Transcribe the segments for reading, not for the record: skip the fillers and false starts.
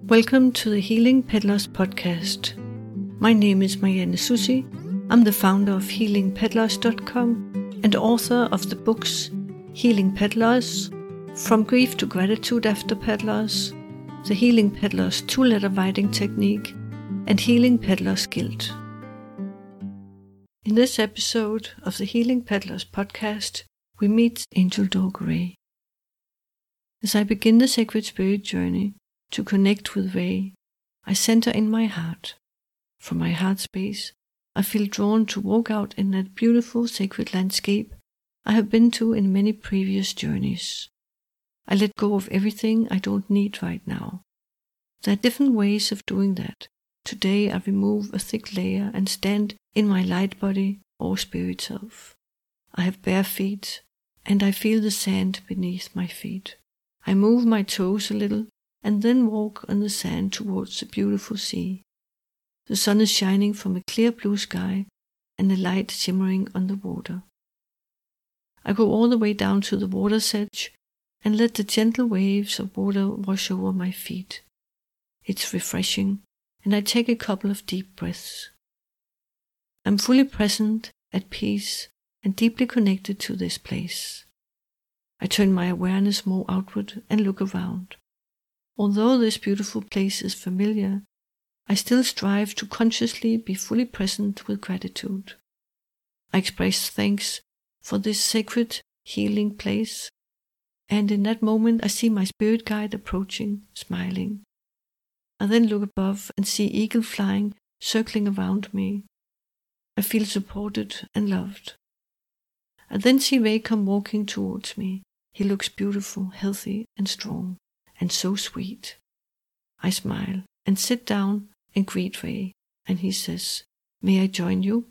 Welcome to the Healing Peddlers podcast. My name is Marianne Susi. I'm the founder of healingpeddlers.com and author of the books Healing Peddlers, From Grief to Gratitude After Peddlers, The Healing Peddlers 2-letter writing technique, and Healing Peddlers Guilt. In this episode of the Healing Peddlers podcast, we meet Angel Dog Ray. As I begin the Sacred Spirit journey to connect with Ray, I center in my heart. From my heart space, I feel drawn to walk out in that beautiful sacred landscape I have been to in many previous journeys. I let go of everything I don't need right now. There are different ways of doing that. Today I remove a thick layer and stand in my light body or spirit self. I have bare feet, and I feel the sand beneath my feet. I move my toes a little and then walk on the sand towards the beautiful sea. The sun is shining from a clear blue sky and the light shimmering on the water. I go all the way down to the water's edge and let the gentle waves of water wash over my feet. It's refreshing, and I take a couple of deep breaths. I'm fully present, at peace, and deeply connected to this place. I turn my awareness more outward and look around. Although this beautiful place is familiar, I still strive to consciously be fully present with gratitude. I express thanks for this sacred, healing place, and in that moment I see my spirit guide approaching, smiling. I then look above and see eagle flying, circling around me. I feel supported and loved. I then see Ray come walking towards me. He looks beautiful, healthy, and strong, and so sweet. I smile and sit down and greet Ray, and he says, "May I join you?"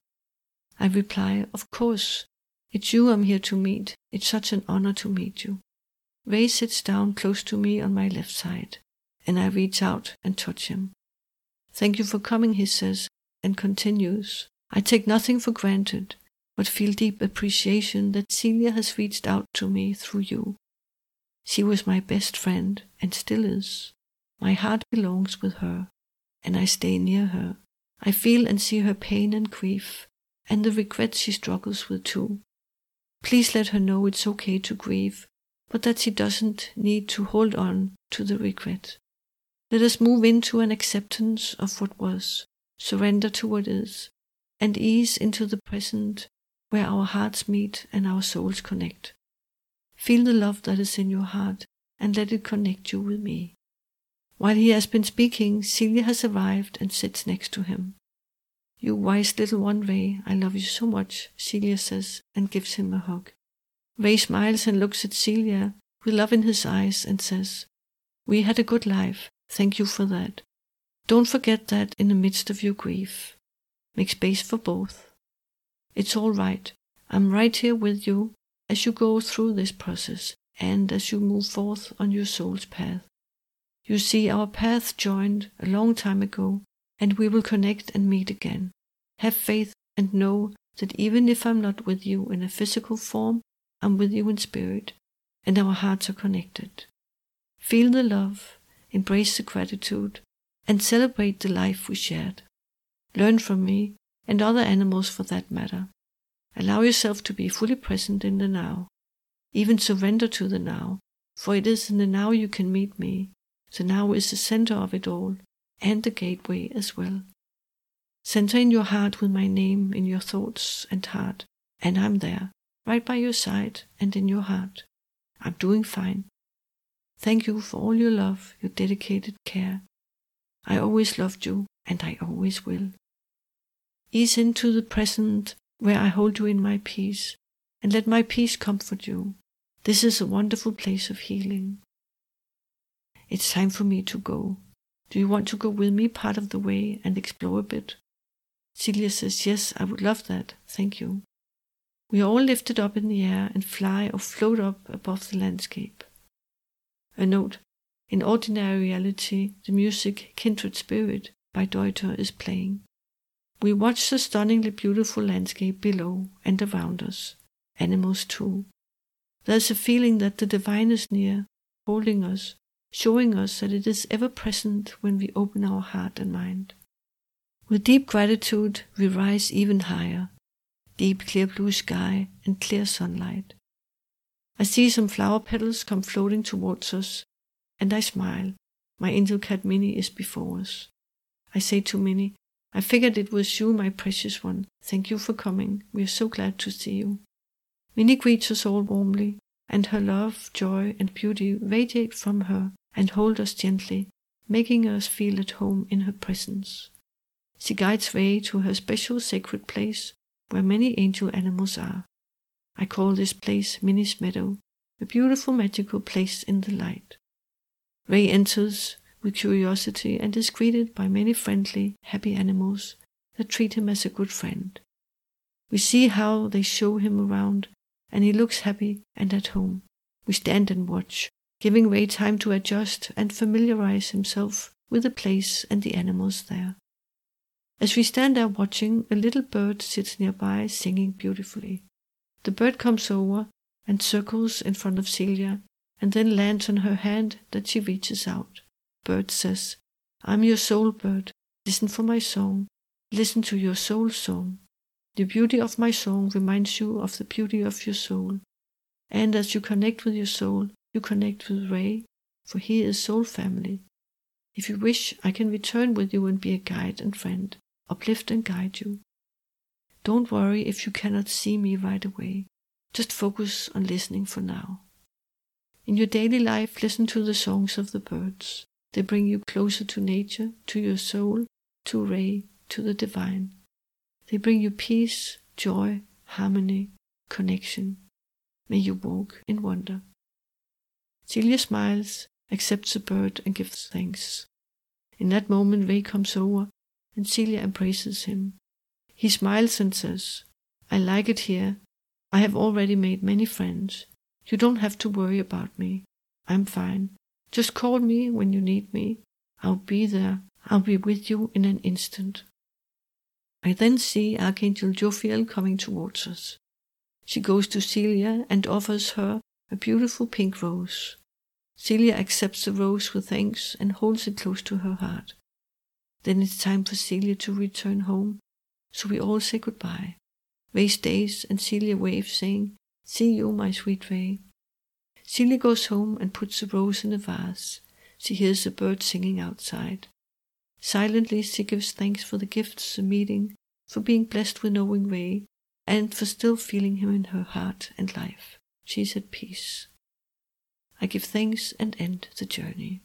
I reply, "Of course. It's you I'm here to meet. It's such an honor to meet you." Ray sits down close to me on my left side, and I reach out and touch him. "Thank you for coming," he says, and continues, "I take nothing for granted, but feel deep appreciation that Celia has reached out to me through you. She was my best friend and still is. My heart belongs with her, and I stay near her. I feel and see her pain and grief, and the regret she struggles with too. Please let her know it's okay to grieve, but that she doesn't need to hold on to the regret. Let us move into an acceptance of what was, surrender to what is, and ease into the present where our hearts meet and our souls connect. Feel the love that is in your heart and let it connect you with me." While he has been speaking, Celia has arrived and sits next to him. "You wise little one, Ray, I love you so much," Celia says and gives him a hug. Ray smiles and looks at Celia with love in his eyes and says, "We had a good life. Thank you for that. Don't forget that in the midst of your grief. Make space for both. It's all right. I'm right here with you as you go through this process and as you move forth on your soul's path. You see, our paths joined a long time ago, and we will connect and meet again. Have faith and know that even if I'm not with you in a physical form, I'm with you in spirit, and our hearts are connected. Feel the love, embrace the gratitude, and celebrate the life we shared. Learn from me, and other animals for that matter. Allow yourself to be fully present in the now. Even surrender to the now, for it is in the now you can meet me. The now is the center of it all, and the gateway as well. Center in your heart with my name in your thoughts and heart, and I'm there, right by your side and in your heart. I'm doing fine. Thank you for all your love, your dedicated care. I always loved you, and I always will. Ease into the present where I hold you in my peace, and let my peace comfort you. This is a wonderful place of healing. It's time for me to go. Do you want to go with me part of the way and explore a bit?" Celia says, "Yes, I would love that. Thank you." We are all lifted up in the air and fly or float up above the landscape. A note: in ordinary reality, the music Kindred Spirit by Deuter is playing. We watch the stunningly beautiful landscape below and around us, animals too. There's a feeling that the divine is near, holding us, showing us that it is ever present when we open our heart and mind. With deep gratitude, we rise even higher. Deep clear blue sky and clear sunlight. I see some flower petals come floating towards us, and I smile. My angel cat Minnie is before us. I say to Minnie, I figured it was you, my precious one. Thank you for coming. We are so glad to see you. Minnie greets us all warmly, and her love, joy, and beauty radiate from her and hold us gently, making us feel at home in her presence. She guides Ray to her special sacred place where many angel animals are. I call this place Minnie's Meadow, a beautiful magical place in the light. Ray enters with curiosity and is greeted by many friendly, happy animals that treat him as a good friend. We see how they show him around, and he looks happy and at home. We stand and watch, giving Ray time to adjust and familiarize himself with the place and the animals there. As we stand there watching, a little bird sits nearby singing beautifully. The bird comes over and circles in front of Celia, and then lands on her hand that she reaches out. Bird says, I'm your soul bird. Listen for my song. Listen to your soul song. The beauty of my song reminds you of the beauty of your soul. And as you connect with your soul, you connect with Ray, for he is soul family. If you wish, I can return with you and be a guide and friend, uplift and guide you. Don't worry if you cannot see me right away. Just focus on listening for now. In your daily life, listen to the songs of the birds. They bring you closer to nature, to your soul, to Ray, to the divine. They bring you peace, joy, harmony, connection. May you walk in wonder. Celia smiles, accepts the bird and gives thanks. In that moment, Ray comes over and Celia embraces him. He smiles and says, I like it here. I have already made many friends. You don't have to worry about me. I'm fine. Just call me when you need me. I'll be there. I'll be with you in an instant. I then see Archangel Jophiel coming towards us. She goes to Celia and offers her a beautiful pink rose. Celia accepts the rose with thanks and holds it close to her heart. Then it's time for Celia to return home, so we all say goodbye. Ray stays and Celia waves, saying, See you, my sweet Ray. Celia goes home and puts the rose in a vase. She hears the bird singing outside. Silently she gives thanks for the gifts, the meeting, for being blessed with knowing Ray, and for still feeling him in her heart and life. She is at peace. I give thanks and end the journey.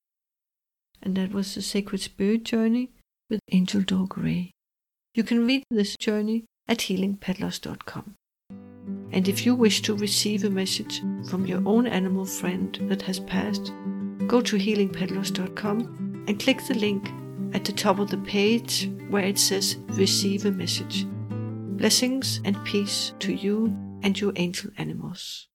And that was the Sacred Spirit Journey with Angel Dog Ray. You can read this journey at healingpeddlers.com. And if you wish to receive a message from your own animal friend that has passed, go to healingpeddlers.com and click the link at the top of the page where it says Receive a Message. Blessings and peace to you and your angel animals.